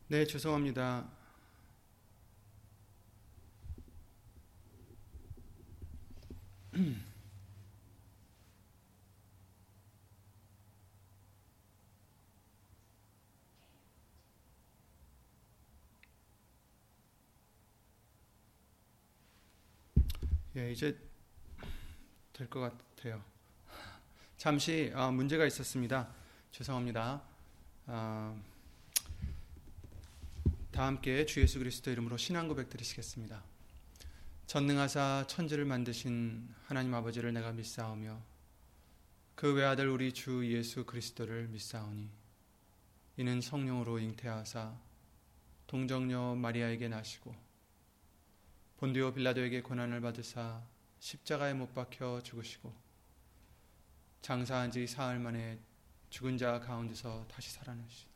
네, 죄송합니다. 예, 이제 될 것 같아요. 잠시 문제가 있었습니다. 죄송합니다. 다 함께 주 예수 그리스도 이름으로 신앙 고백 드리시겠습니다. 전능하사 천지를 만드신 하나님 아버지를 내가 믿사오며 그 외아들 우리 주 예수 그리스도를 믿사오니 이는 성령으로 잉태하사 동정녀 마리아에게 나시고 본디오 빌라도에게 고난을 받으사 십자가에 못 박혀 죽으시고 장사한 지 사흘 만에 죽은 자 가운데서 다시 살아나시다.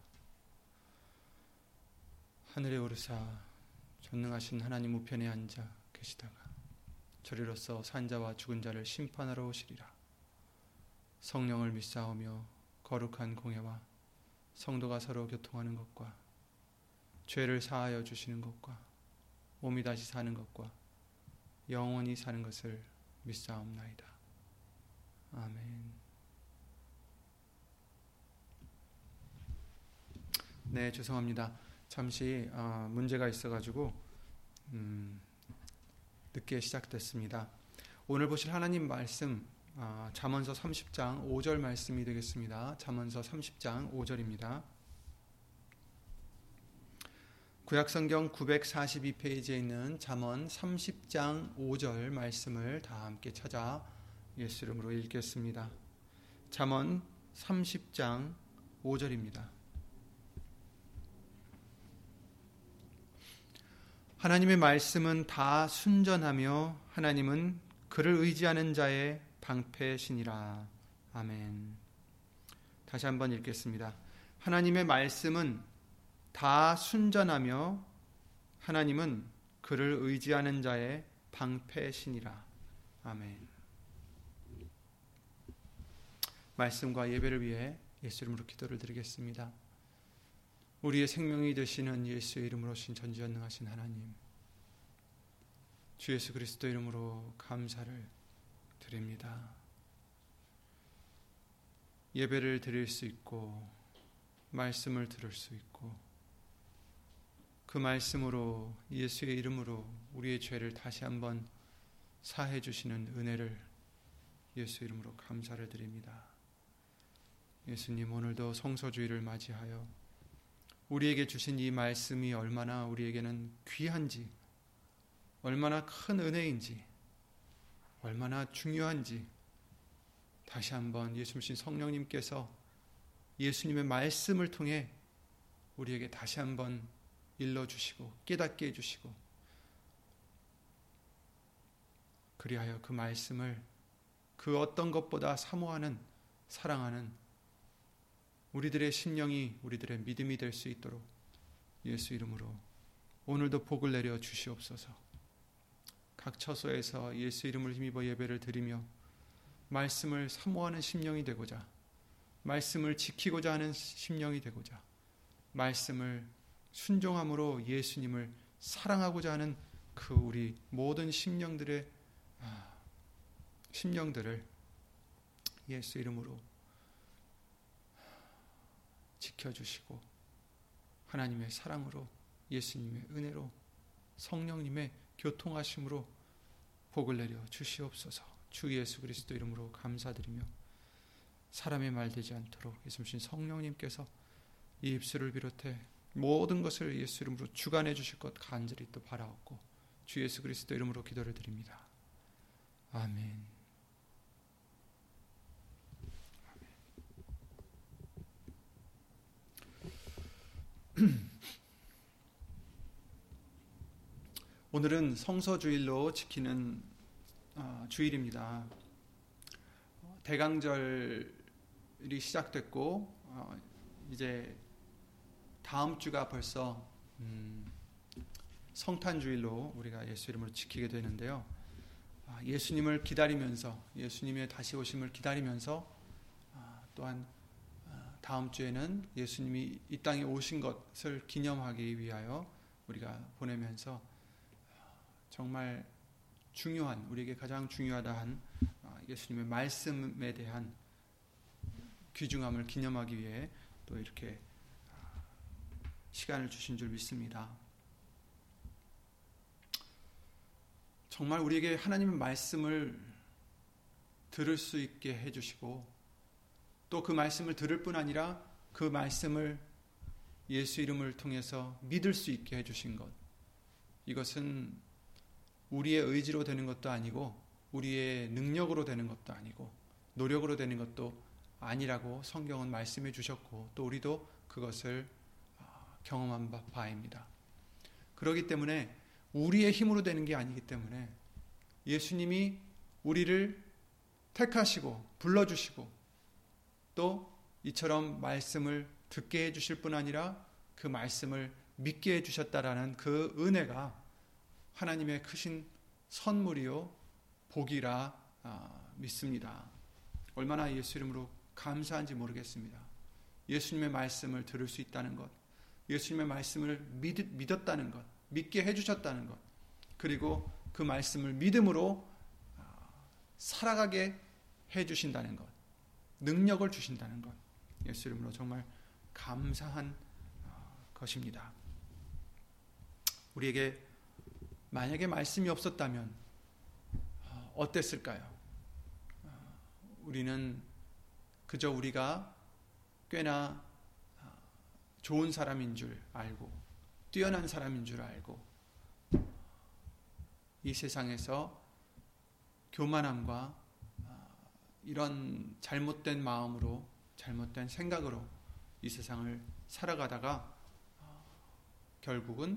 하늘에 오르사 전능하신 하나님 우편에 앉아 계시다가 저리로서 산자와 죽은 자를 심판하러 오시리라. 성령을 믿사오며 거룩한 공예와 성도가 서로 교통하는 것과 죄를 사하여 주시는 것과 몸이 다시 사는 것과 영원히 사는 것을 믿사옵나이다. 아멘. 네, 죄송합니다. 잠시 문제가 있어가지고 늦게 시작됐습니다. 오늘 보실 하나님 말씀 잠언서 30장 5절 말씀이 되겠습니다. 잠언서 30장 5절입니다. 구약성경 942페이지에 있는 잠언 30장 5절 말씀을 다 함께 찾아 예수 이름으로 읽겠습니다. 잠언 30장 5절입니다. 하나님의 말씀은 다 순전하며 하나님은 그를 의지하는 자의 방패시니라. 아멘. 다시 한번 읽겠습니다. 하나님의 말씀은 다 순전하며 하나님은 그를 의지하는 자의 방패시니라. 아멘. 말씀과 예배를 위해 예수 이름으로 기도를 드리겠습니다. 우리의 생명이 되시는 예수의 이름으로 신 전지전능하신 하나님, 주 예수 그리스도 이름으로 감사를 드립니다. 예배를 드릴 수 있고 말씀을 들을 수 있고 그 말씀으로 예수의 이름으로 우리의 죄를 다시 한번 사해 주시는 은혜를 예수 이름으로 감사를 드립니다. 예수님, 오늘도 성소주의를 맞이하여 우리에게 주신 이 말씀이 얼마나 우리에게는 귀한지, 얼마나 큰 은혜인지, 얼마나 중요한지 다시 한번 예수님 성령님께서 예수님의 말씀을 통해 우리에게 다시 한번 일러주시고 깨닫게 해주시고, 그리하여 그 말씀을 그 어떤 것보다 사모하는, 사랑하는 우리들의 심령이, 우리들의 믿음이 될 수 있도록 예수 이름으로 오늘도 복을 내려 주시옵소서. 각 처소에서 예수 이름을 힘입어 예배를 드리며 말씀을 사모하는 심령이 되고자, 말씀을 지키고자 하는 심령이 되고자, 말씀을 순종함으로 예수님을 사랑하고자 하는 그 우리 모든 심령들을 예수 이름으로 지켜주시고 하나님의 사랑으로, 예수님의 은혜로, 성령님의 교통하심으로 복을 내려 주시옵소서. 주 예수 그리스도 이름으로 감사드리며 사람의 말 되지 않도록 예수님 성령님께서 이 입술을 비롯해 모든 것을 예수 이름으로 주관해 주실 것 간절히 또 바라옵고 주 예수 그리스도 이름으로 기도를 드립니다. 아멘. 오늘은 성서주일로 지키는 주일입니다. 대강절이 시작됐고 이제 다음 주가 벌써 성탄주일로 우리가 예수 이름으로 지키게 되는데요. 예수님을 기다리면서, 예수님의 다시 오심을 기다리면서 또한 다음 주에는 예수님이 이 땅에 오신 것을 기념하기 위하여 우리가 보내면서 정말 중요한, 우리에게 가장 중요하다 한 예수님의 말씀에 대한 귀중함을 기념하기 위해 또 이렇게 시간을 주신 줄 믿습니다. 정말 우리에게 하나님의 말씀을 들을 수 있게 해주시고 또 그 말씀을 들을 뿐 아니라 그 말씀을 예수 이름을 통해서 믿을 수 있게 해주신 것, 이것은 우리의 의지로 되는 것도 아니고 우리의 능력으로 되는 것도 아니고 노력으로 되는 것도 아니라고 성경은 말씀해 주셨고 또 우리도 그것을 경험한 바입니다. 그렇기 때문에 우리의 힘으로 되는 게 아니기 때문에 예수님이 우리를 택하시고 불러주시고 또 이처럼 말씀을 듣게 해주실 뿐 아니라 그 말씀을 믿게 해주셨다라는 그 은혜가 하나님의 크신 선물이요 복이라 믿습니다. 얼마나 예수 이름으로 감사한지 모르겠습니다. 예수님의 말씀을 들을 수 있다는 것, 예수님의 말씀을 믿었다는 것, 믿게 해주셨다는 것, 그리고 그 말씀을 믿음으로 살아가게 해주신다는 것, 능력을 주신다는 것, 예수 이름으로 정말 감사한 것입니다. 우리에게 만약에 말씀이 없었다면 어땠을까요? 우리는 그저 우리가 꽤나 좋은 사람인 줄 알고 뛰어난 사람인 줄 알고 이 세상에서 교만함과 이런 잘못된 마음으로 잘못된 생각으로 이 세상을 살아가다가 결국은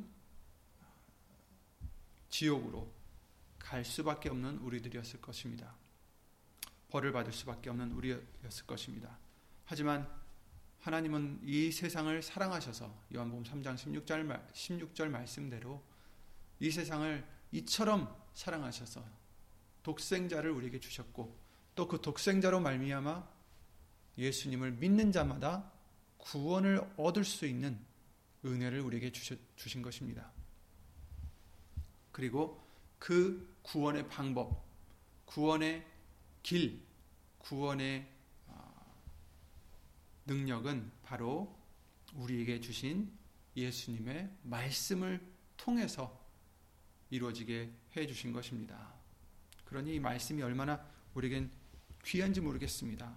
지옥으로 갈 수밖에 없는 우리들이었을 것입니다. 벌을 받을 수밖에 없는 우리였을 것입니다. 하지만 하나님은 이 세상을 사랑하셔서 요한복음 3장 16절 말씀대로 이 세상을 이처럼 사랑하셔서 독생자를 우리에게 주셨고 또 그 독생자로 말미암아 예수님을 믿는 자마다 구원을 얻을 수 있는 은혜를 우리에게 주신 것입니다. 그리고 그 구원의 방법, 구원의 길, 구원의 능력은 바로 우리에게 주신 예수님의 말씀을 통해서 이루어지게 해주신 것입니다. 그러니 이 말씀이 얼마나 우리에겐 귀한지 모르겠습니다.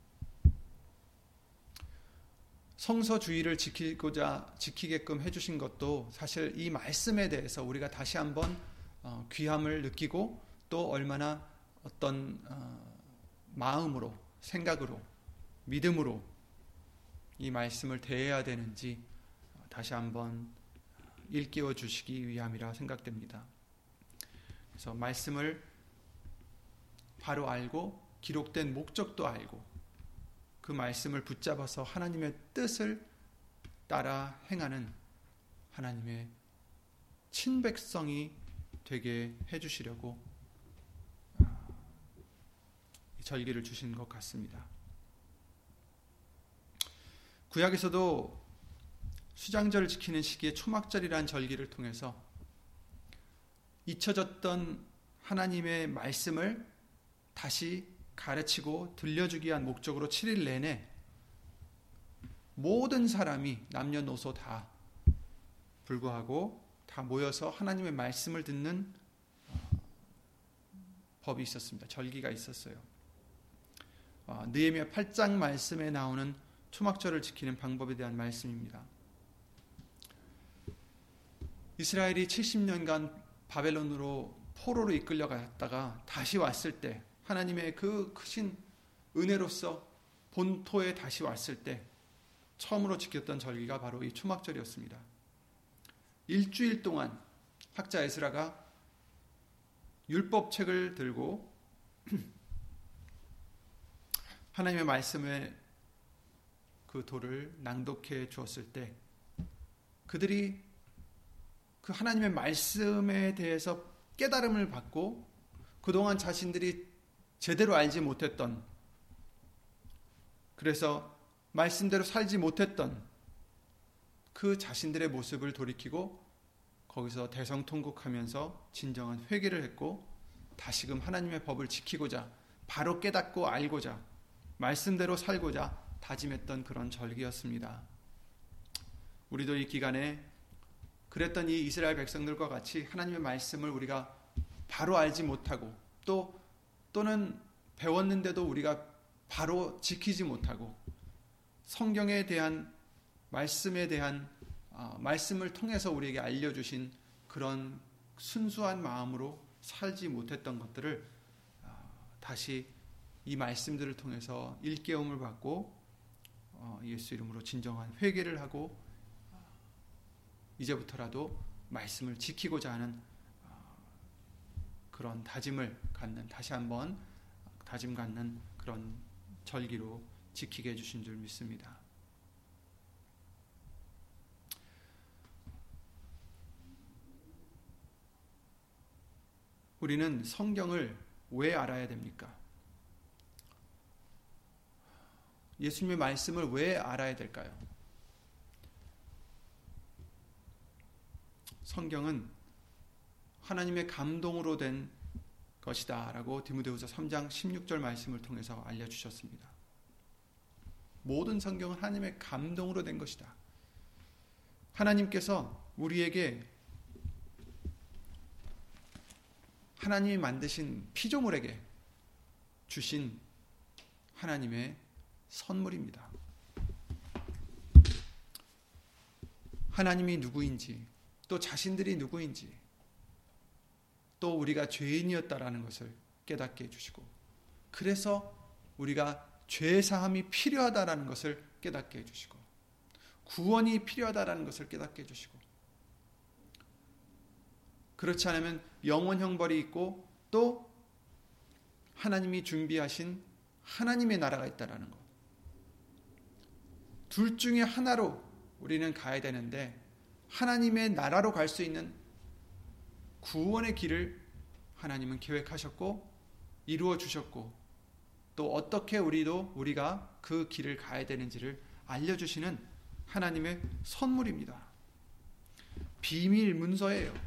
성서주의를 지키게끔 해주신 것도 사실 이 말씀에 대해서 우리가 다시 한번 귀함을 느끼고 또 얼마나 어떤 마음으로, 생각으로, 믿음으로 이 말씀을 대해야 되는지 다시 한번 일깨워 주시기 위함이라 생각됩니다. 그래서 말씀을 바로 알고 기록된 목적도 알고 그 말씀을 붙잡아서 하나님의 뜻을 따라 행하는 하나님의 친백성이 되게 해주시려고 절기를 주신 것 같습니다. 구약에서도 수장절을 지키는 시기에 초막절이라는 절기를 통해서 잊혀졌던 하나님의 말씀을 다시 가르치고 들려주기 위한 목적으로 7일 내내 모든 사람이 남녀노소 다 불구하고 다 모여서 하나님의 말씀을 듣는 법이 있었습니다. 절기가 있었어요. 느헤미야 8장 말씀에 나오는 초막절을 지키는 방법에 대한 말씀입니다. 이스라엘이 70년간 바벨론으로 포로로 이끌려갔다가 다시 왔을 때 하나님의 그 크신 은혜로서 본토에 다시 왔을 때 처음으로 지켰던 절기가 바로 이 초막절이었습니다. 일주일 동안 학자 에스라가 율법책을 들고 하나님의 말씀의 그 도를 낭독해 주었을 때 그들이 그 하나님의 말씀에 대해서 깨달음을 받고 그동안 자신들이 제대로 알지 못했던, 그래서 말씀대로 살지 못했던 그 자신들의 모습을 돌이키고 거기서 대성통곡하면서 진정한 회개를 했고 다시금 하나님의 법을 지키고자 바로 깨닫고 알고자 말씀대로 살고자 다짐했던 그런 절기였습니다. 우리도 이 기간에 그랬던 이 이스라엘 백성들과 같이 하나님의 말씀을 우리가 바로 알지 못하고 또는 배웠는데도 우리가 바로 지키지 못하고 성경에 대한 말씀에 대한 말씀을 통해서 우리에게 알려주신 그런 순수한 마음으로 살지 못했던 것들을 다시 이 말씀들을 통해서 일깨움을 받고 예수 이름으로 진정한 회개를 하고 이제부터라도 말씀을 지키고자 하는 그런 다짐을 갖는, 다시 한번 다짐 갖는 그런 절기로 지키게 해주신 줄 믿습니다. 우리는 성경을 왜 알아야 됩니까? 예수님의 말씀을 왜 알아야 될까요? 성경은 하나님의 감동으로 된 것이다 라고 디모데후서 3장 16절 말씀을 통해서 알려주셨습니다. 모든 성경은 하나님의 감동으로 된 것이다. 하나님께서 우리에게 하나님이 만드신 피조물에게 주신 하나님의 선물입니다. 하나님이 누구인지, 또 자신들이 누구인지, 또 우리가 죄인이었다라는 것을 깨닫게 해주시고, 그래서 우리가 죄사함이 필요하다라는 것을 깨닫게 해주시고, 구원이 필요하다라는 것을 깨닫게 해주시고, 그렇지 않으면 영원 형벌이 있고 또 하나님이 준비하신 하나님의 나라가 있다라는 것. 둘 중에 하나로 우리는 가야 되는데 하나님의 나라로 갈 수 있는 구원의 길을 하나님은 계획하셨고 이루어 주셨고 또 어떻게 우리가 그 길을 가야 되는지를 알려주시는 하나님의 선물입니다. 비밀 문서예요.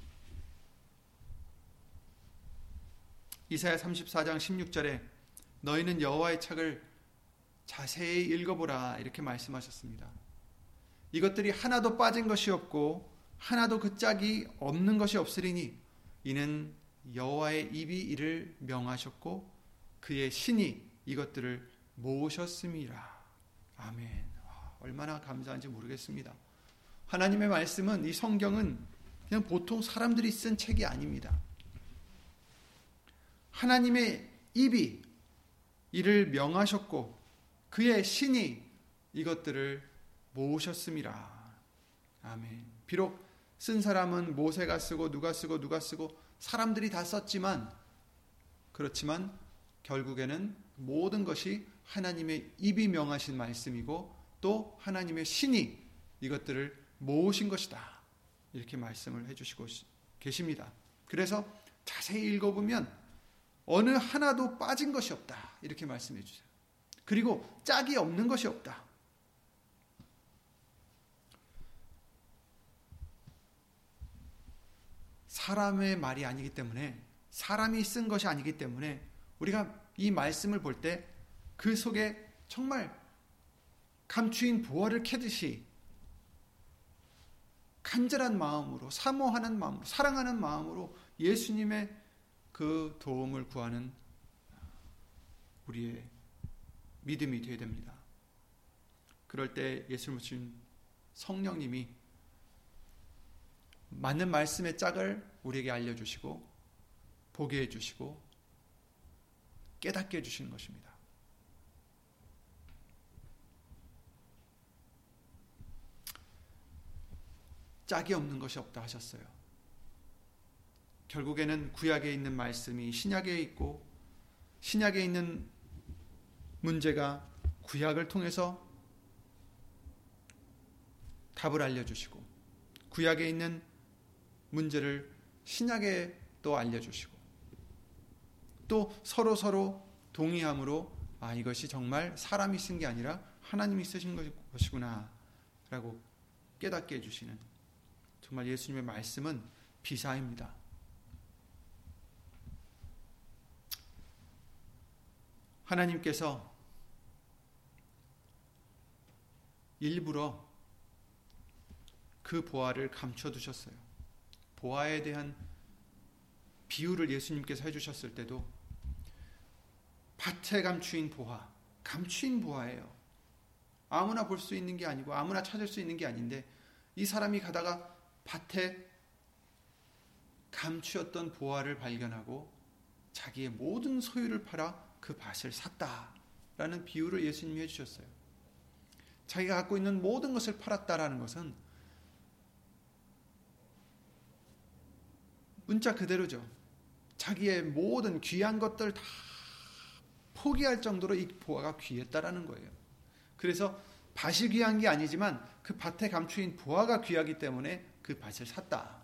이사야 34장 16절에 너희는 여호와의 책을 자세히 읽어보라 이렇게 말씀하셨습니다. 이것들이 하나도 빠진 것이 없고 하나도 그 짝이 없는 것이 없으리니 이는 여호와의 입이 이를 명하셨고 그의 신이 이것들을 모으셨음이라. 아멘. 얼마나 감사한지 모르겠습니다. 하나님의 말씀은, 이 성경은 그냥 보통 사람들이 쓴 책이 아닙니다. 하나님의 입이 이를 명하셨고 그의 신이 이것들을 모으셨음이라. 아멘. 비록 쓴 사람은 모세가 쓰고 누가 쓰고 사람들이 다 썼지만, 그렇지만 결국에는 모든 것이 하나님의 입이 명하신 말씀이고 또 하나님의 신이 이것들을 모으신 것이다. 이렇게 말씀을 해주시고 계십니다. 그래서 자세히 읽어보면 어느 하나도 빠진 것이 없다. 이렇게 말씀해 주세요. 그리고 짝이 없는 것이 없다. 사람의 말이 아니기 때문에, 사람이 쓴 것이 아니기 때문에 우리가 이 말씀을 볼 때 그 속에 정말 감추인 보화를 캐듯이 간절한 마음으로, 사모하는 마음으로, 사랑하는 마음으로 예수님의 그 도움을 구하는 우리의 믿음이 되어야 됩니다. 그럴 때 예수를 모신 성령님이 맞는 말씀의 짝을 우리에게 알려주시고 보게 해주시고 깨닫게 해주시는 것입니다. 짝이 없는 것이 없다 하셨어요. 결국에는 구약에 있는 말씀이 신약에 있고 신약에 있는 문제가 구약을 통해서 답을 알려주시고 구약에 있는 문제를 신약에 또 알려주시고 또 서로 동의함으로 이것이 정말 사람이 쓴 게 아니라 하나님이 쓰신 것이구나 라고 깨닫게 해주시는, 정말 예수님의 말씀은 비사입니다. 하나님께서 일부러 그 보화를 감춰두셨어요. 보화에 대한 비유를 예수님께서 해주셨을 때도 밭에 감추인 보화, 감추인 보화예요. 아무나 볼 수 있는 게 아니고 아무나 찾을 수 있는 게 아닌데, 이 사람이 가다가 밭에 감추었던 보화를 발견하고 자기의 모든 소유를 팔아 그 밭을 샀다라는 비유를 예수님이 해주셨어요. 자기가 갖고 있는 모든 것을 팔았다라는 것은 문자 그대로죠. 자기의 모든 귀한 것들 다 포기할 정도로 이 보화가 귀했다라는 거예요. 그래서 밭이 귀한 게 아니지만 그 밭에 감추인 보화가 귀하기 때문에 그 밭을 샀다.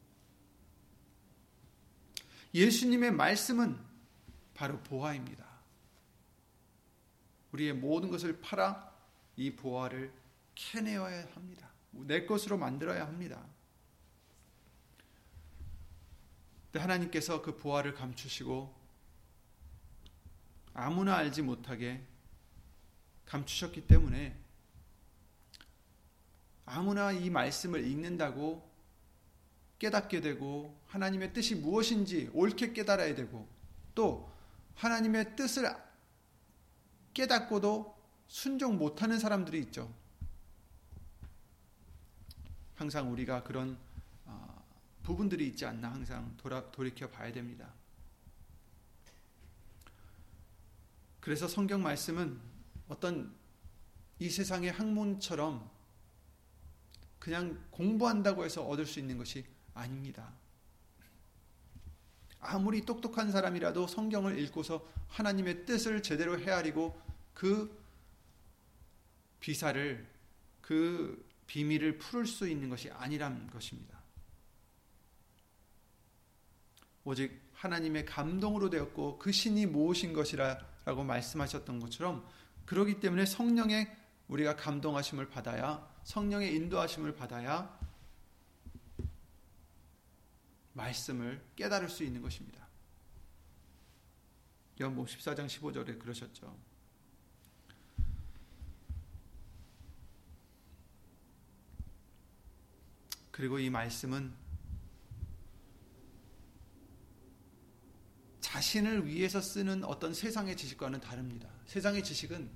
예수님의 말씀은 바로 보화입니다. 우리의 모든 것을 팔아 이 보화를 캐내어야 합니다. 내 것으로 만들어야 합니다. 하나님께서 그 보화를 감추시고 아무나 알지 못하게 감추셨기 때문에 아무나 이 말씀을 읽는다고 깨닫게 되고 하나님의 뜻이 무엇인지 옳게 깨달아야 되고, 또 하나님의 뜻을 깨닫고도 순종 못하는 사람들이 있죠. 항상 우리가 그런 부분들이 있지 않나 항상 돌이켜 봐야 됩니다. 그래서 성경 말씀은 어떤 이 세상의 학문처럼 그냥 공부한다고 해서 얻을 수 있는 것이 아닙니다. 아무리 똑똑한 사람이라도 성경을 읽고서 하나님의 뜻을 제대로 헤아리고 그 비사를, 그 비밀을 풀을 수 있는 것이 아니란 것입니다. 오직 하나님의 감동으로 되었고 그 신이 모으신 것이라고 말씀하셨던 것처럼, 그렇기 때문에 성령의 우리가 감동하심을 받아야, 성령의 인도하심을 받아야 말씀을 깨달을 수 있는 것입니다. 요한복음 14장 15절에 그러셨죠. 그리고 이 말씀은 자신을 위해서 쓰는 어떤 세상의 지식과는 다릅니다. 세상의 지식은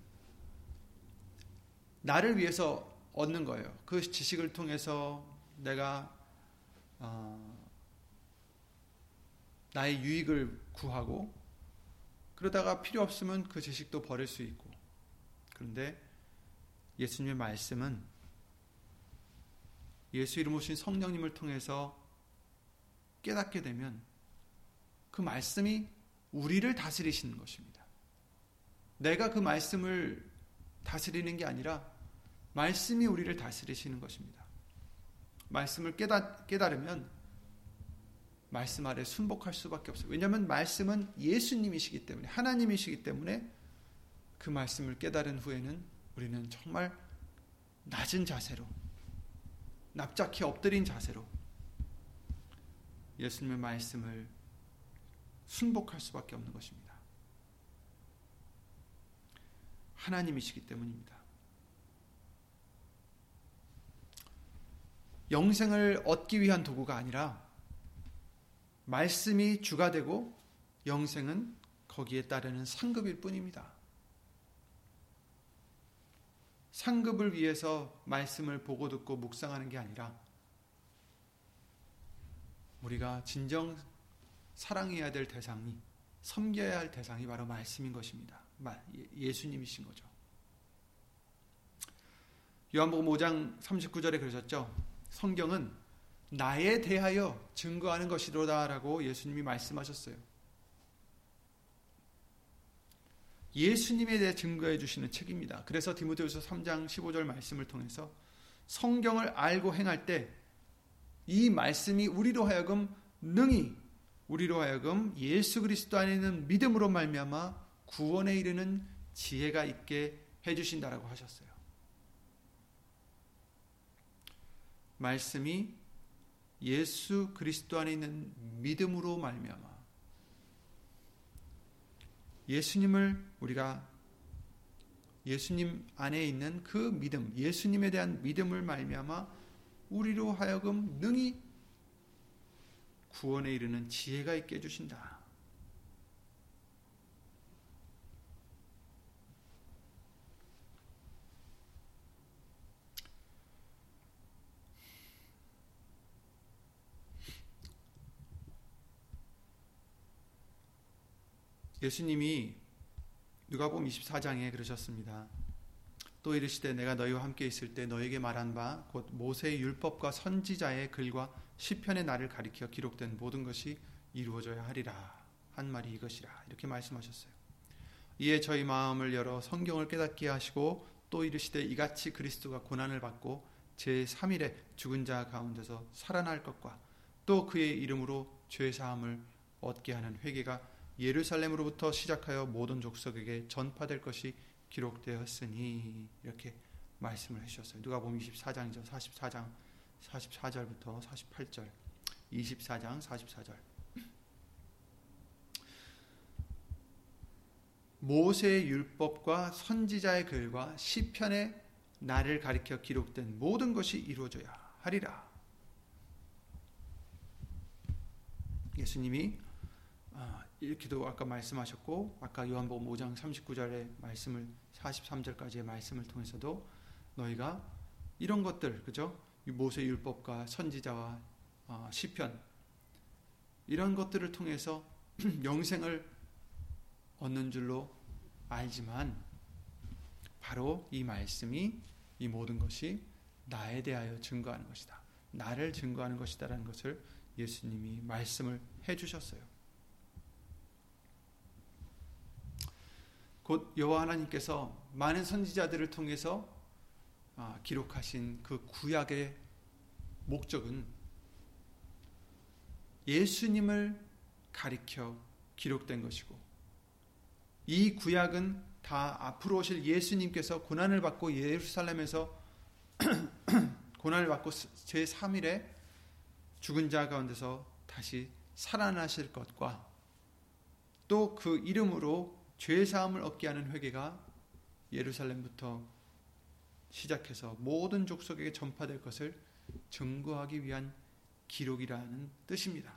나를 위해서 얻는 거예요. 그 지식을 통해서 내가 나의 유익을 구하고, 그러다가 필요 없으면 그 지식도 버릴 수 있고. 그런데 예수님의 말씀은 예수 이름 오신 성령님을 통해서 깨닫게 되면 그 말씀이 우리를 다스리시는 것입니다. 내가 그 말씀을 다스리는 게 아니라 말씀이 우리를 다스리시는 것입니다. 말씀을 깨달으면 말씀 아래 순복할 수밖에 없어요. 왜냐하면 말씀은 예수님이시기 때문에, 하나님이시기 때문에 그 말씀을 깨달은 후에는 우리는 정말 낮은 자세로, 납작히 엎드린 자세로 예수님의 말씀을 순복할 수밖에 없는 것입니다. 하나님이시기 때문입니다. 영생을 얻기 위한 도구가 아니라 말씀이 주가 되고 영생은 거기에 따르는 상급일 뿐입니다. 상급을 위해서 말씀을 보고 듣고 묵상하는 게 아니라 우리가 진정 사랑해야 될 대상이, 섬겨야 할 대상이 바로 말씀인 것입니다. 예수님이신 거죠. 요한복음 5장 39절에 그러셨죠. 성경은 나에 대하여 증거하는 것이로다 라고 예수님이 말씀하셨어요. 예수님에 대해 증거해 주시는 책입니다. 그래서 디모데후서 3장 15절 말씀을 통해서 성경을 알고 행할 때 이 말씀이 우리로 하여금 능히, 우리로 하여금 예수 그리스도 안에 있는 믿음으로 말미암아 구원에 이르는 지혜가 있게 해주신다라고 하셨어요. 말씀이 예수 그리스도 안에 있는 믿음으로 말미암아 예수님 안에 있는 그 믿음, 예수님에 대한 믿음을 말미암아 우리로 하여금 능히 구원에 이르는 지혜가 있게 해주신다. 예수님이 누가복음 24장에 그러셨습니다. 또 이르시되 내가 너희와 함께 있을 때 너에게 말한 바 곧 모세의 율법과 선지자의 글과 시편의 나를 가리켜 기록된 모든 것이 이루어져야 하리라 한 말이 이것이라 이렇게 말씀하셨어요. 이에 저희 마음을 열어 성경을 깨닫게 하시고 또 이르시되 이같이 그리스도가 고난을 받고 제3일에 죽은 자 가운데서 살아날 것과 또 그의 이름으로 죄사함을 얻게 하는 회개가 예루살렘으로부터 시작하여 모든 족속에게 전파될 것이 기록되었으니 이렇게 말씀을 해주셨어요. 누가복음 24장이죠. 44장 44절부터 48절 24장 44절 모세의 율법과 선지자의 글과 시편의 나를 가리켜 기록된 모든 것이 이루어져야 하리라. 예수님이 이렇게도 아까 말씀하셨고 아까 요한복음 5장 39절의 말씀을 43절까지의 말씀을 통해서도 너희가 이런 것들 그죠? 모세 율법과 선지자와 시편 이런 것들을 통해서 영생을 얻는 줄로 알지만 바로 이 말씀이 이 모든 것이 나에 대하여 증거하는 것이다. 나를 증거하는 것이다라는 것을 예수님이 말씀을 해주셨어요. 곧 여호와 하나님께서 많은 선지자들을 통해서 기록하신 그 구약의 목적은 예수님을 가리켜 기록된 것이고 이 구약은 다 앞으로 오실 예수님께서 고난을 받고 예루살렘에서 고난을 받고 제3일에 죽은 자 가운데서 다시 살아나실 것과 또 그 이름으로 죄사함을 얻게 하는 회개가 예루살렘부터 시작해서 모든 족속에게 전파될 것을 증거하기 위한 기록이라는 뜻입니다.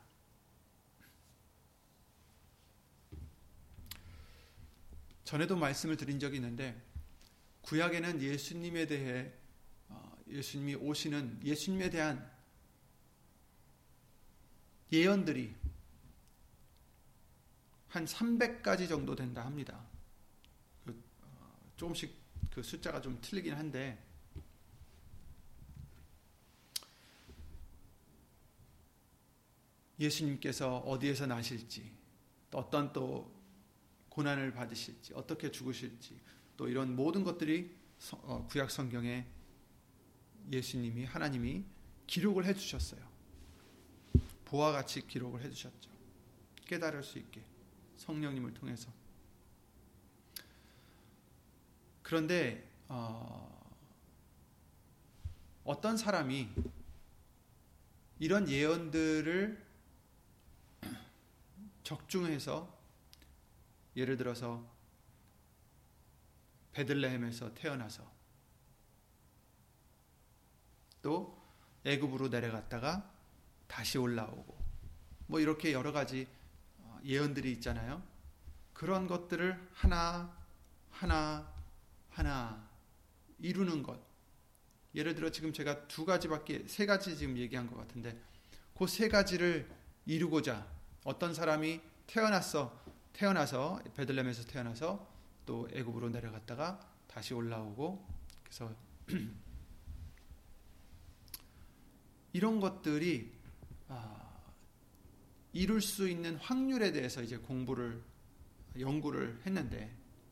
전에도 말씀을 드린 적이 있는데 구약에는 예수님에 대해 예수님이 오시는 예수님에 대한 예언들이 한 300가지 정도 된다 합니다. 조금씩 그 숫자가 좀 틀리긴 한데 예수님께서 어디에서 나실지 어떤 또 고난을 받으실지 어떻게 죽으실지 또 이런 모든 것들이 구약 성경에 예수님이 하나님이 기록을 해주셨어요. 보와 같이 기록을 해주셨죠. 깨달을 수 있게 성령님을 통해서. 그런데 어떤 사람이 이런 예언들을 적중해서 예를 들어서 베들레헴에서 태어나서 또 애굽으로 내려갔다가 다시 올라오고 뭐 이렇게 여러 가지 예언들이 있잖아요. 그런 것들을 하나 이루는 것. 예를 들어 지금 제가 세 가지 지금 얘기한 것 같은데 그 세 가지를 이루고자 어떤 사람이 태어나서 베들레헴에서 태어나서 또 애굽으로 내려갔다가 다시 올라오고 그래서 이런 것들이 이룰 수 있는 확률에 대해서 이제 연구를 했는데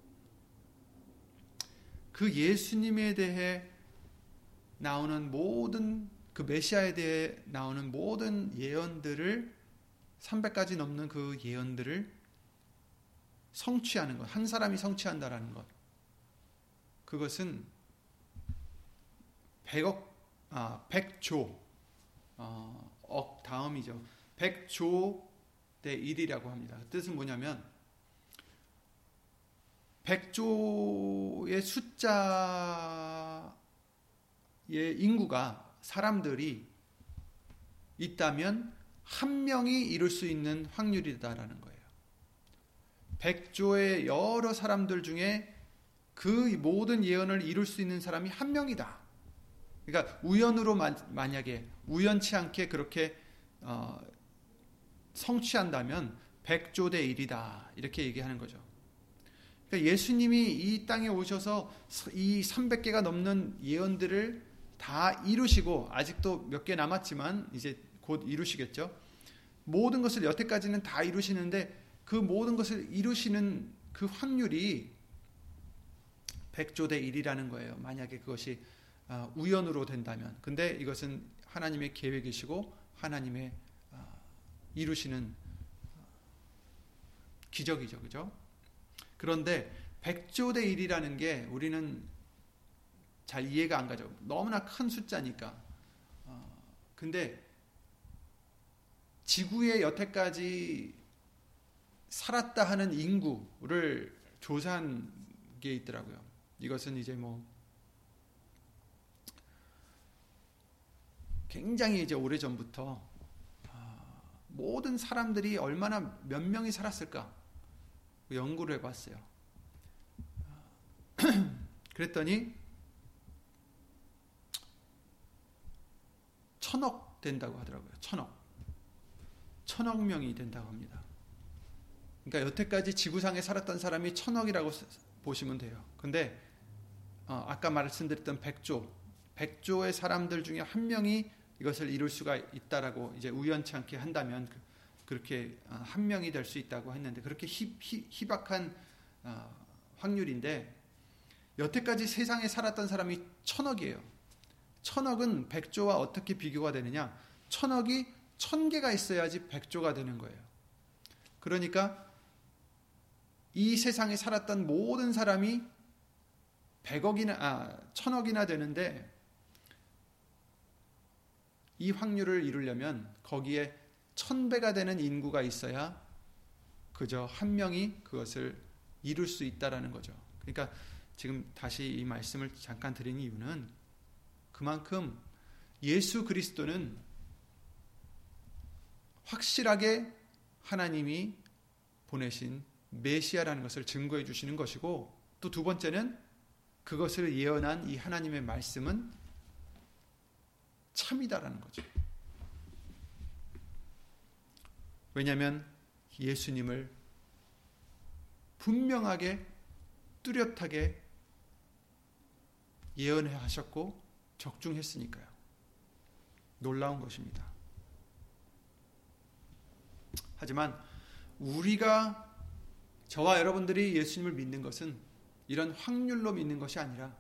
그 예수님에 대해 나오는 모든 그 메시아에 대해 나오는 모든 예언들을 300가지 넘는 그 예언들을 성취하는 것, 한 사람이 성취한다라는 것. 그것은 100조, 억 다음이죠. 100조 대 1이라고 합니다. 뜻은 뭐냐면 100조의 숫자의 인구가, 사람들이 있다면 한 명이 이룰 수 있는 확률이다라는 거예요. 100조의 여러 사람들 중에 그 모든 예언을 이룰 수 있는 사람이 한 명이다. 그러니까 우연으로 만약에 우연치 않게 그렇게 성취한다면 100조 대 1이다. 이렇게 얘기하는 거죠. 그러니까 예수님이 이 땅에 오셔서 이 300개가 넘는 예언들을 다 이루시고, 아직도 몇 개 남았지만 이제 곧 이루시겠죠. 모든 것을 여태까지는 다 이루시는데 그 모든 것을 이루시는 그 확률이 100조 대 1이라는 거예요. 만약에 그것이 우연으로 된다면. 근데 이것은 하나님의 계획이시고 하나님의 이루시는 기적이죠. 그죠? 그런데 100조 대 1이라는 게 우리는 잘 이해가 안 가죠. 너무나 큰 숫자니까. 근데 지구에 여태까지 살았다 하는 인구를 조사한 게 있더라고요. 이것은 이제 굉장히 이제 오래전부터 모든 사람들이 얼마나 몇 명이 살았을까 연구를 해봤어요. 그랬더니 1000억 된다고 하더라고요. 1000억 명이 된다고 합니다. 그러니까 여태까지 지구상에 살았던 사람이 1000억이라고 보시면 돼요. 근데 아까 말씀드렸던 100조의 사람들 중에 한 명이 이것을 이룰 수가 있다라고, 이제 우연치 않게 한다면 그렇게 한 명이 될 수 있다고 했는데, 그렇게 희박한 확률인데, 여태까지 세상에 살았던 사람이 1000억이에요. 1000억은 100조와 어떻게 비교가 되느냐? 1000억이 1000개가 있어야지 100조가 되는 거예요. 그러니까 이 세상에 살았던 모든 사람이 1000억이나 되는데, 이 확률을 이루려면 거기에 1000배가 되는 인구가 있어야 그저 한 명이 그것을 이룰 수 있다라는 거죠. 그러니까 지금 다시 이 말씀을 잠깐 드린 이유는, 그만큼 예수 그리스도는 확실하게 하나님이 보내신 메시아라는 것을 증거해 주시는 것이고, 또 두 번째는 그것을 예언한 이 하나님의 말씀은 참이다라는 거죠. 왜냐하면 예수님을 분명하게 뚜렷하게 예언하셨고 적중했으니까요. 놀라운 것입니다. 하지만 우리가, 저와 여러분들이 예수님을 믿는 것은 이런 확률로 믿는 것이 아니라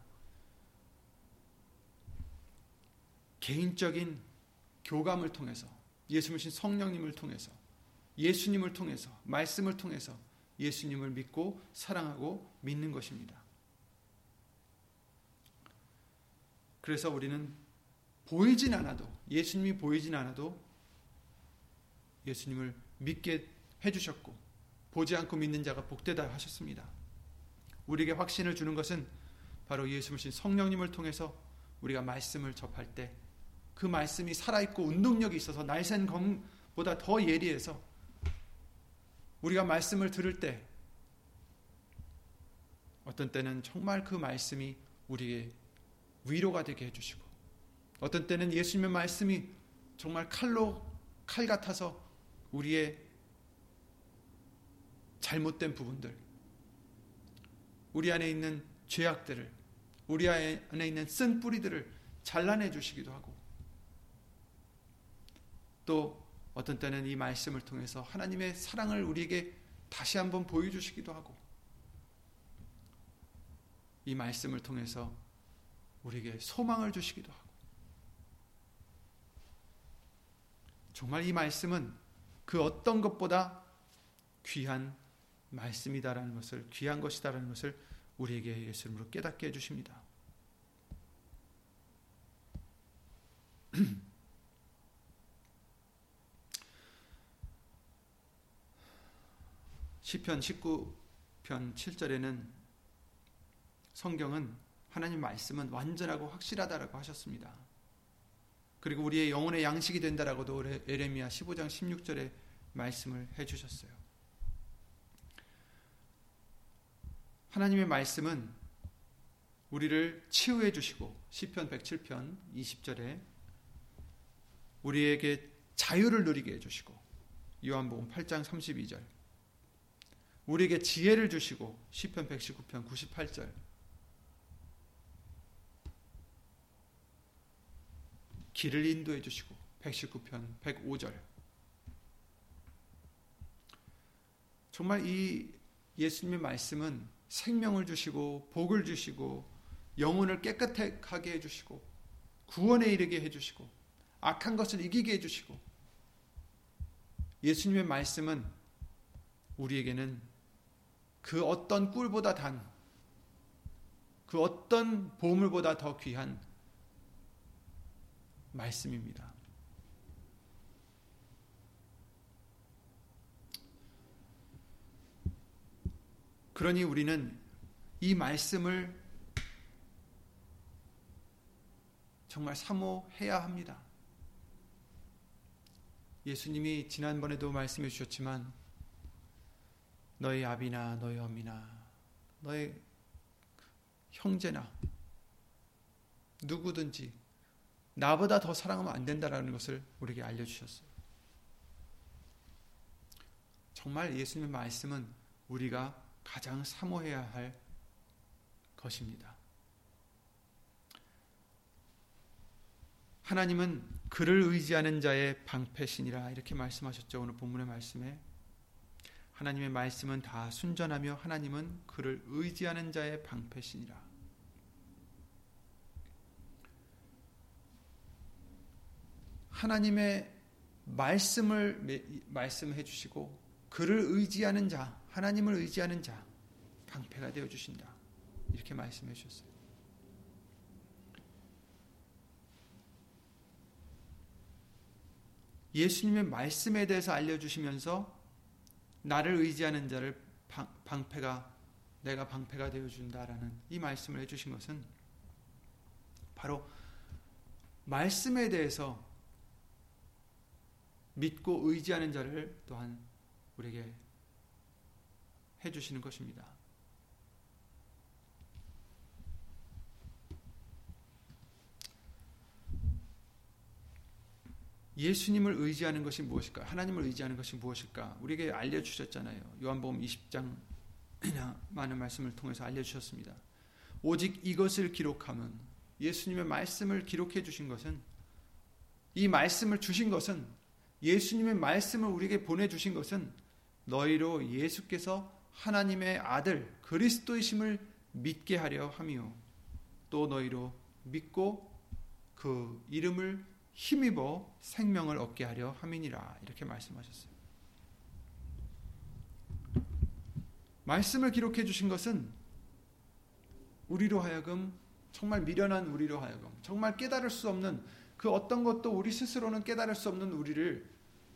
개인적인 교감을 통해서, 예수님이신 성령님을 통해서, 예수님을 통해서, 말씀을 통해서 예수님을 믿고 사랑하고 믿는 것입니다. 그래서 우리는 보이진 않아도, 예수님이 보이진 않아도 예수님을 믿게 해주셨고, 보지 않고 믿는 자가 복되다 하셨습니다. 우리에게 확신을 주는 것은 바로 예수님이신 성령님을 통해서 우리가 말씀을 접할 때 그 말씀이 살아있고 운동력이 있어서 날쌘 검보다 더 예리해서 우리가 말씀을 들을 때 어떤 때는 정말 그 말씀이 우리에게 위로가 되게 해주시고, 어떤 때는 예수님의 말씀이 정말 칼 같아서 우리의 잘못된 부분들, 우리 안에 있는 죄악들을, 우리 안에 있는 쓴 뿌리들을 잘라내 주시기도 하고, 또 어떤 때는 이 말씀을 통해서 하나님의 사랑을 우리에게 다시 한번 보여주시기도 하고, 이 말씀을 통해서 우리에게 소망을 주시기도 하고, 정말 이 말씀은 그 어떤 것보다 귀한 말씀이다라는 것을, 귀한 것이다라는 것을 우리에게 예수 이름으로 깨닫게 해주십니다. 시편 19편 7절에는 성경은 하나님 말씀은 완전하고 확실하다라고 하셨습니다. 그리고 우리의 영혼의 양식이 된다라고도 예레미야 15장 16절에 말씀을 해주셨어요. 하나님의 말씀은 우리를 치유해 주시고 시편 107편 20절에 우리에게 자유를 누리게 해주시고 요한복음 8장 32절 우리에게 지혜를 주시고 시편 119편 98절 길을 인도해 주시고 119편 105절 정말 이 예수님의 말씀은 생명을 주시고 복을 주시고 영혼을 깨끗하게 해주시고 구원에 이르게 해주시고 악한 것을 이기게 해주시고 예수님의 말씀은 우리에게는 그 어떤 꿀보다 단 그 어떤 보물보다 더 귀한 말씀입니다. 그러니 우리는 이 말씀을 정말 사모해야 합니다. 예수님이 지난번에도 말씀해 주셨지만 너희 아비나 너희 어미나 너희 형제나 누구든지 나보다 더 사랑하면 안 된다라는 것을 우리에게 알려주셨어요. 정말 예수님의 말씀은 우리가 가장 사모해야 할 것입니다. 하나님은 그를 의지하는 자의 방패시니라 이렇게 말씀하셨죠. 오늘 본문의 말씀에 하나님의 말씀은 다 순전하며 하나님은 그를 의지하는 자의 방패시니라. 하나님의 말씀해 주시고 그를 의지하는 자, 하나님을 의지하는 자 방패가 되어 주신다. 이렇게 말씀해 주셨어요. 예수님의 말씀에 대해서 알려주시면서 나를 의지하는 자를 내가 방패가 되어준다라는 이 말씀을 해주신 것은 바로 말씀에 대해서 믿고 의지하는 자를 또한 우리에게 해주시는 것입니다. 예수님을 의지하는 것이 무엇일까? 하나님을 의지하는 것이 무엇일까? 우리에게 알려주셨잖아요. 요한복음 20장 많은 말씀을 통해서 알려주셨습니다. 오직 이것을 기록하면 예수님의 말씀을 기록해 주신 것은 이 말씀을 주신 것은 예수님의 말씀을 우리에게 보내주신 것은 너희로 예수께서 하나님의 아들 그리스도이심을 믿게 하려 함이요 또 너희로 믿고 그 이름을 힘입어 생명을 얻게 하려 함이니라 이렇게 말씀하셨어요. 말씀을 기록해 주신 것은 우리로 하여금 정말 미련한 우리로 하여금 정말 깨달을 수 없는 그 어떤 것도 우리 스스로는 깨달을 수 없는 우리를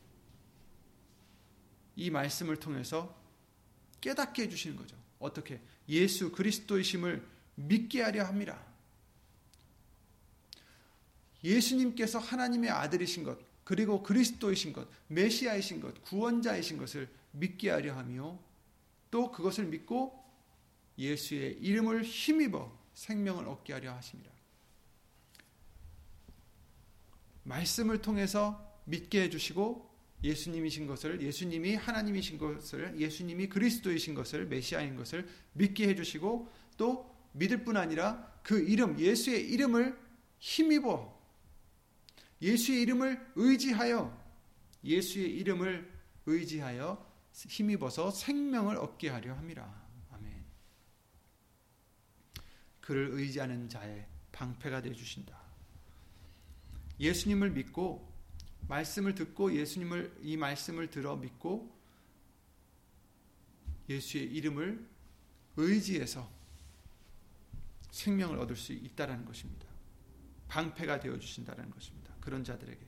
이 말씀을 통해서 깨닫게 해주시는 거죠. 어떻게? 예수 그리스도이심을 믿게 하려 합니다. 예수님께서 하나님의 아들이신 것, 그리고 그리스도이신 것, 메시아이신 것, 구원자이신 것을 믿게 하려 하며 또 그것을 믿고 예수의 이름을 힘입어 생명을 얻게 하려 하십니다. 말씀을 통해서 믿게 해주시고 예수님이신 것을, 예수님이 하나님이신 것을, 예수님이 그리스도이신 것을, 메시아인 것을 믿게 해주시고 또 믿을 뿐 아니라 그 이름, 예수의 이름을 힘입어 예수의 이름을 의지하여 예수의 이름을 의지하여 힘입어서 생명을 얻게 하려 함이라. 아멘. 그를 의지하는 자의 방패가 되어 주신다. 예수님을 믿고 말씀을 듣고 이 말씀을 들어 믿고 예수의 이름을 의지해서 생명을 얻을 수 있다라는 것입니다. 방패가 되어 주신다라는 것입니다. 그런 자들에게.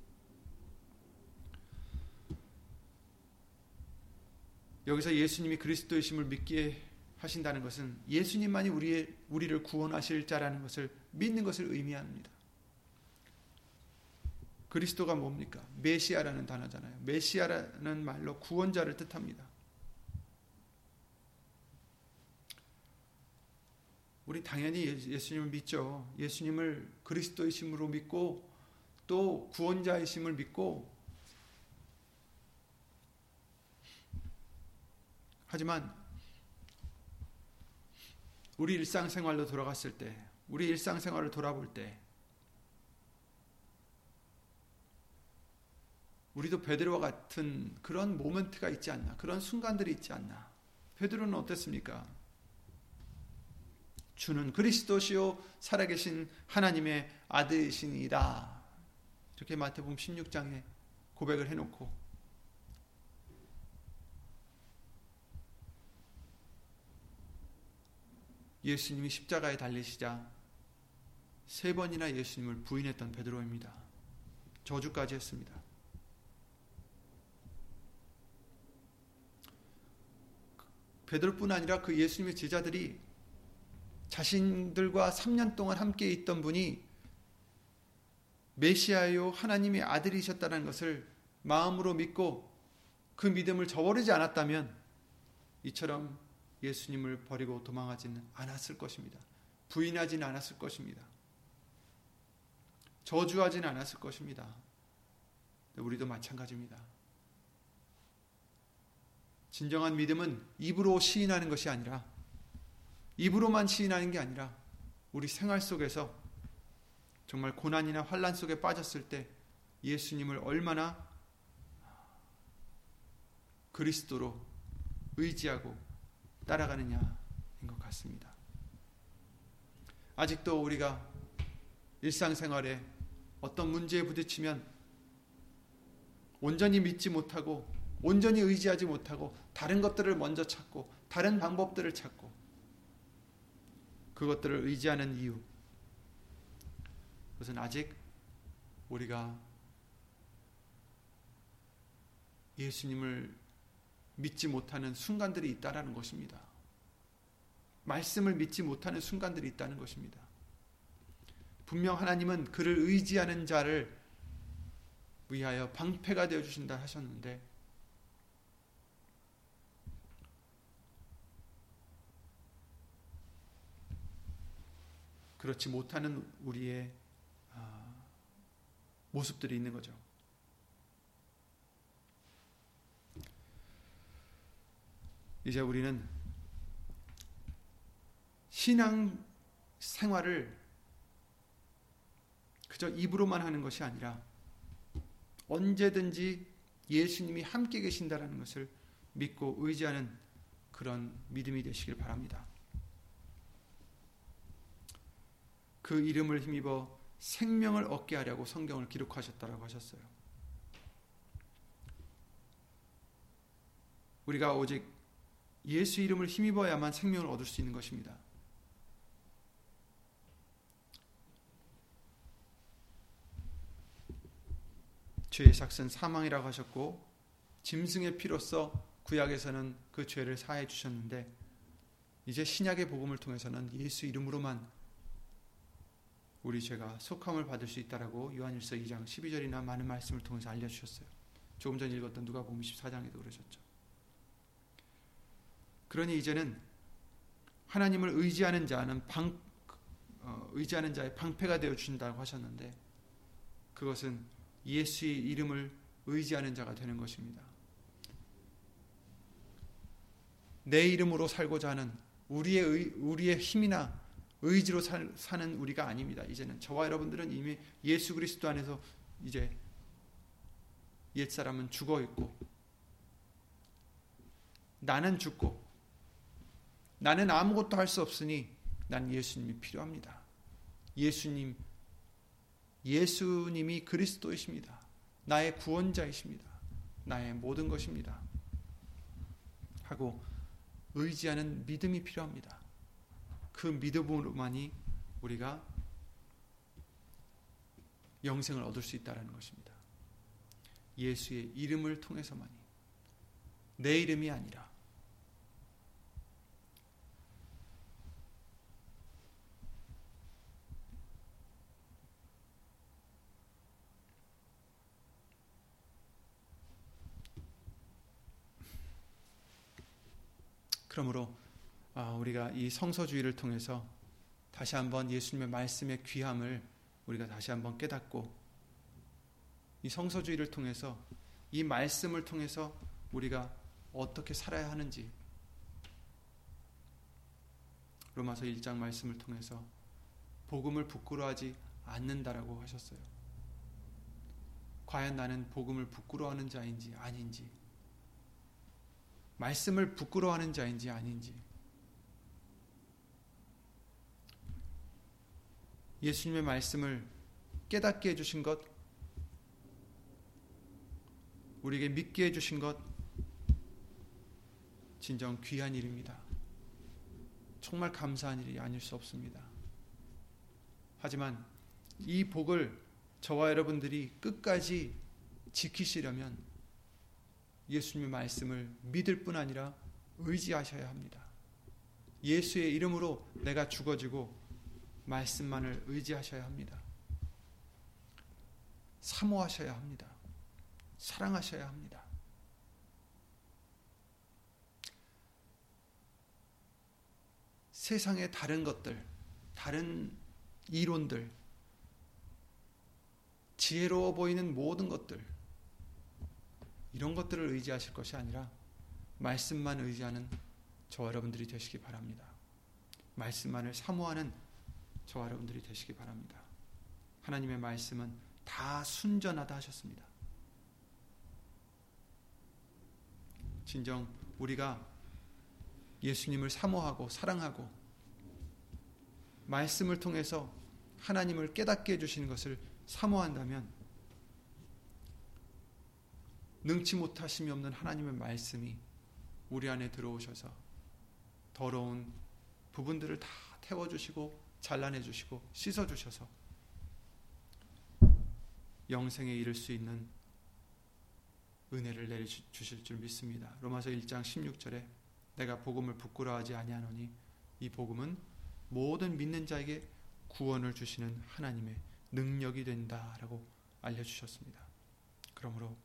여기서 예수님이 그리스도이심을 믿게 하신다는 것은 예수님만이 우리를 구원하실 자라는 것을 믿는 것을 의미합니다. 그리스도가 뭡니까? 메시아라는 단어잖아요. 메시아라는 말로 구원자를 뜻합니다. 우리 당연히 예수님을 믿죠. 예수님을 그리스도이심으로 믿고 또 구원자이심을 믿고, 하지만 우리 일상생활로 돌아갔을 때, 우리 일상생활을 돌아볼 때 우리도 베드로와 같은 그런 모멘트가 있지 않나, 그런 순간들이 있지 않나. 베드로는 어땠습니까? 주는 그리스도시요 살아계신 하나님의 아들이시니이다, 이렇게 마태복음 16장에 고백을 해놓고 예수님이 십자가에 달리시자 3번이나 예수님을 부인했던 베드로입니다. 저주까지 했습니다. 베드로뿐 아니라 그 예수님의 제자들이 자신들과 3년 동안 함께 있던 분이 메시아요 하나님의 아들이셨다는 것을 마음으로 믿고 그 믿음을 저버리지 않았다면 이처럼 예수님을 버리고 도망하지는 않았을 것입니다. 부인하지는 않았을 것입니다. 저주하지는 않았을 것입니다. 우리도 마찬가지입니다. 진정한 믿음은 입으로 시인하는 것이 아니라, 입으로만 시인하는 게 아니라 우리 생활 속에서 정말 고난이나 환난 속에 빠졌을 때 예수님을 얼마나 그리스도로 의지하고 따라가느냐인 것 같습니다. 아직도 우리가 일상생활에 어떤 문제에 부딪히면 온전히 믿지 못하고 온전히 의지하지 못하고 다른 것들을 먼저 찾고 다른 방법들을 찾고 그것들을 의지하는 이유, 그것은 아직 우리가 예수님을 믿지 못하는 순간들이 있다는 것입니다. 말씀을 믿지 못하는 순간들이 있다는 것입니다. 분명 하나님은 그를 의지하는 자를 위하여 방패가 되어주신다 하셨는데, 그렇지 못하는 우리의 모습들이 있는 거죠. 이제 우리는 신앙 생활을 그저 입으로만 하는 것이 아니라 언제든지 예수님이 함께 계신다라는 것을 믿고 의지하는 그런 믿음이 되시길 바랍니다. 그 이름을 힘입어 생명을 얻게 하려고 성경을 기록하셨다라고 하셨어요. 우리가 오직 예수 이름을 힘입어야만 생명을 얻을 수 있는 것입니다. 죄의 삭은 사망이라고 하셨고 짐승의 피로써 구약에서는 그 죄를 사해 주셨는데, 이제 신약의 복음을 통해서는 예수 이름으로만 우리 죄가 속함을 받을 수 있다라고 요한일서 2장 12절이나 많은 말씀을 통해서 알려주셨어요. 조금 전 읽었던 누가복음 24장에도 그러셨죠. 그러니 이제는 하나님을 의지하는 자는 의지하는 자의 방패가 되어 주신다고 하셨는데, 그것은 예수의 이름을 의지하는 자가 되는 것입니다. 내 이름으로 살고자 하는 우리의 힘이나 의지로 사는 우리가 아닙니다. 이제는 저와 여러분들은 이미 예수 그리스도 안에서 이제 옛사람은 죽어 있고, 나는 죽고 나는 아무것도 할 수 없으니 난 예수님이 필요합니다. 예수님이 그리스도이십니다. 나의 구원자이십니다. 나의 모든 것입니다. 하고 의지하는 믿음이 필요합니다. 그 믿음으로만이 우리가 영생을 얻을 수 있다는 것입니다. 예수의 이름을 통해서만이, 내 이름이 아니라. 그러므로 우리가 이 성서주의를 통해서 다시 한번 예수님의 말씀의 귀함을 우리가 다시 한번 깨닫고, 이 성서주의를 통해서, 이 말씀을 통해서 우리가 어떻게 살아야 하는지, 로마서 1장 말씀을 통해서 복음을 부끄러워하지 않는다라고 하셨어요. 과연 나는 복음을 부끄러워하는 자인지 아닌지, 말씀을 부끄러워하는 자인지 아닌지, 예수님의 말씀을 깨닫게 해주신 것, 우리에게 믿게 해주신 것, 진정 귀한 일입니다. 정말 감사한 일이 아닐 수 없습니다. 하지만 이 복을 저와 여러분들이 끝까지 지키시려면 예수님의 말씀을 믿을 뿐 아니라 의지하셔야 합니다. 예수의 이름으로 내가 죽어지고 말씀만을 의지하셔야 합니다. 사모하셔야 합니다. 사랑하셔야 합니다. 세상의 다른 것들, 다른 이론들, 지혜로워 보이는 모든 것들, 이런 것들을 의지하실 것이 아니라 말씀만 의지하는 저와 여러분들이 되시기 바랍니다. 말씀만을 사모하는 저와 여러분들이 되시기 바랍니다. 하나님의 말씀은 다 순전하다 하셨습니다. 진정 우리가 예수님을 사모하고 사랑하고 말씀을 통해서 하나님을 깨닫게 해주시는 것을 사모한다면, 능치 못하심이 없는 하나님의 말씀이 우리 안에 들어오셔서 더러운 부분들을 다 태워주시고 잘라내주시고 씻어주셔서 영생에 이를 수 있는 은혜를 내려주실 줄 믿습니다. 로마서 1장 16절에 내가 복음을 부끄러워하지 아니하노니 이 복음은 모든 믿는 자에게 구원을 주시는 하나님의 능력이 된다라고 알려주셨습니다. 그러므로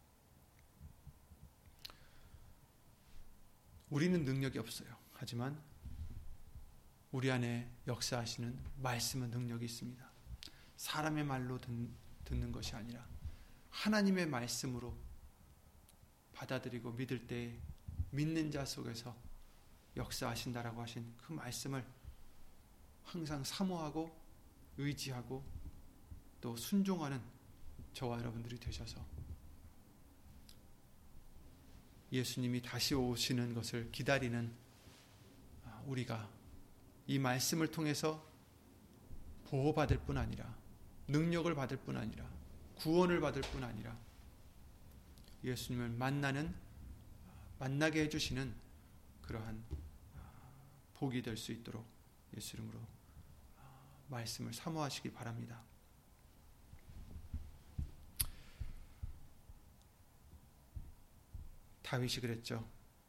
우리는 능력이 없어요. 하지만 우리 안에 역사하시는 말씀은 능력이 있습니다. 사람의 말로 듣는 것이 아니라 하나님의 말씀으로 받아들이고 믿을 때 믿는 자 속에서 역사하신다라고 하신 그 말씀을 항상 사모하고 의지하고 또 순종하는 저와 여러분들이 되셔서 예수님이 다시 오시는 것을 기다리는 우리가 이 말씀을 통해서 보호받을 뿐 아니라 능력을 받을 뿐 아니라 구원을 받을 뿐 아니라 예수님을 만나게 해주시는 그러한 복이 될 수 있도록 예수 이름으로 말씀을 사모하시기 바랍니다. 다윗이 그랬죠.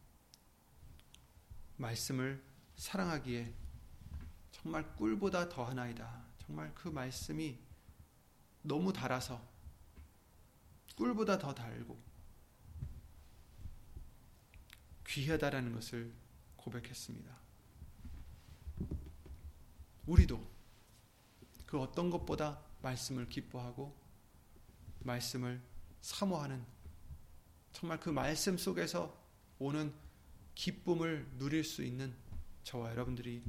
말씀을 사랑하기에 정말 꿀보다 더하나이다. 정말 그 말씀이 너무 달아서 꿀보다 더 달고 귀하다라는 것을 고백했습니다. 우리도 그 어떤 것보다 말씀을 기뻐하고 말씀을 사모하는, 정말 그 말씀 속에서 오는 기쁨을 누릴 수 있는 저와 여러분들이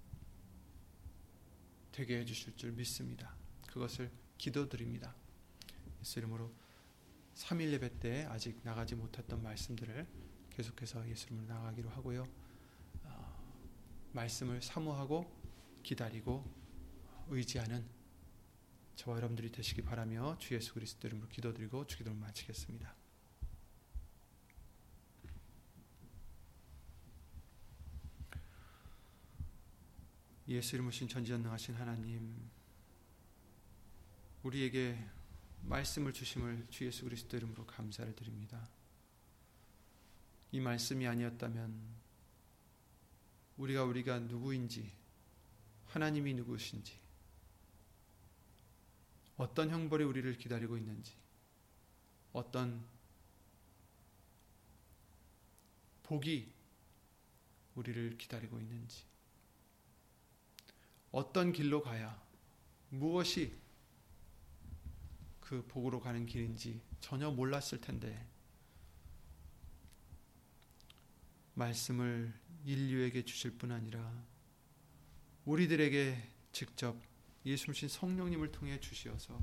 되게 해주실 줄 믿습니다. 그것을 기도드립니다. 예수 이름으로 3일 예배 때 아직 나가지 못했던 말씀들을 계속해서 예수 이름으로 나가기로 하고요. 말씀을 사모하고 기다리고 의지하는 저와 여러분들이 되시기 바라며 주 예수 그리스도 이름으로 기도드리고 주기도를 마치겠습니다. 예수 이름으로 신 전지전능하신 하나님, 우리에게 말씀을 주심을 주 예수 그리스도 이름으로 감사를 드립니다. 이 말씀이 아니었다면 우리가 누구인지, 하나님이 누구신지, 어떤 형벌이 우리를 기다리고 있는지, 어떤 복이 우리를 기다리고 있는지, 어떤 길로 가야 무엇이 그 복으로 가는 길인지 전혀 몰랐을 텐데 말씀을 인류에게 주실 뿐 아니라 우리들에게 직접 예수님 성령님을 통해 주시어서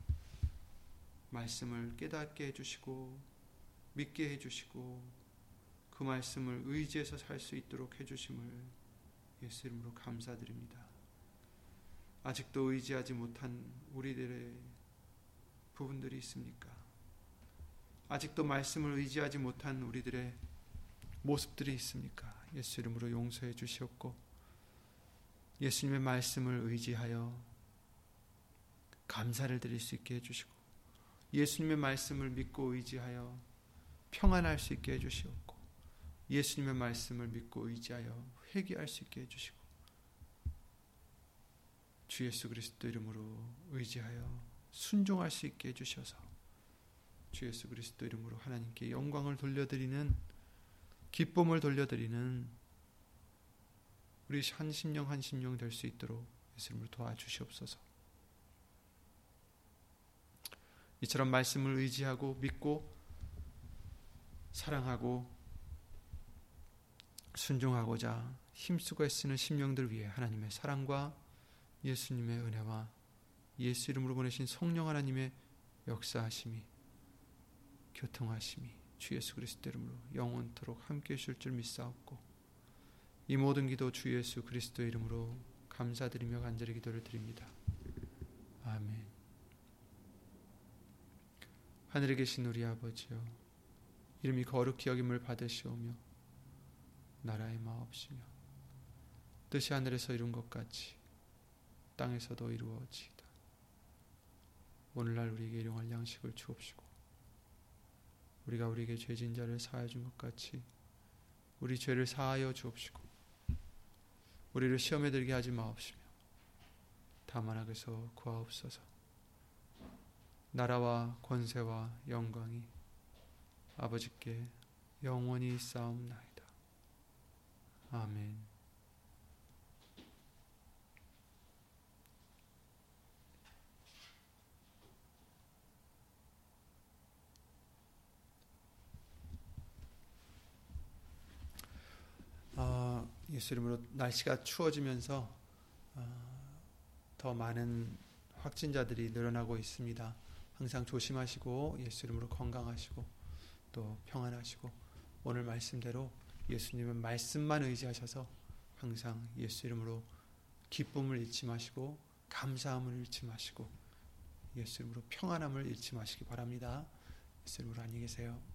말씀을 깨닫게 해주시고 믿게 해주시고 그 말씀을 의지해서 살 수 있도록 해주심을 예수 이름으로 감사드립니다. 아직도 의지하지 못한 우리들의 부분들이 있습니까? 아직도 말씀을 의지하지 못한 우리들의 모습들이 있습니까? 예수 이름으로 용서해 주시옵고 예수님의 말씀을 의지하여 감사를 드릴 수 있게 해주시고 예수님의 말씀을 믿고 의지하여 평안할 수 있게 해주시옵고 예수님의 말씀을 믿고 의지하여 회개할 수 있게 해주시고 주 예수 그리스도 이름으로 의지하여 순종할 수 있게 해주셔서 주 예수 그리스도 이름으로 하나님께 영광을 돌려드리는 기쁨을 돌려드리는 우리 한 심령 될 수 있도록 예수님을 도와주시옵소서. 이처럼 말씀을 의지하고 믿고 사랑하고 순종하고자 힘쓰고 애쓰는 심령들 위해 하나님의 사랑과 예수님의 은혜와 예수 이름으로 보내신 성령 하나님의 역사하심이 교통하심이 주 예수 그리스도 이름으로 영원토록 함께해 주실 줄 믿사옵고 이 모든 기도 주 예수 그리스도 이름으로 감사드리며 간절히 기도를 드립니다. 아멘. 하늘에 계신 우리 아버지여, 이름이 거룩히 여김을 받으시오며 나라의 마옵시며 뜻이 하늘에서 이룬 것 같이 땅에서도 이루어지이다. 오늘날 우리에게 일용할 양식을 주옵시고 우리가 우리에게 죄진 자를 사하여 준 것 같이 우리 죄를 사하여 주옵시고 우리를 시험에 들게 하지 마옵시며 다만 악에서 구하옵소서. 나라와 권세와 영광이 아버지께 영원히 있사옵나이다. 아멘. 예수 이름으로 날씨가 추워지면서 더 많은 확진자들이 늘어나고 있습니다. 항상 조심하시고 예수 이름으로 건강하시고 또 평안하시고 오늘 말씀대로 예수님의 말씀만 의지하셔서 항상 예수 이름으로 기쁨을 잃지 마시고 감사함을 잃지 마시고 예수 이름으로 평안함을 잃지 마시기 바랍니다. 예수 이름으로 안녕히 계세요.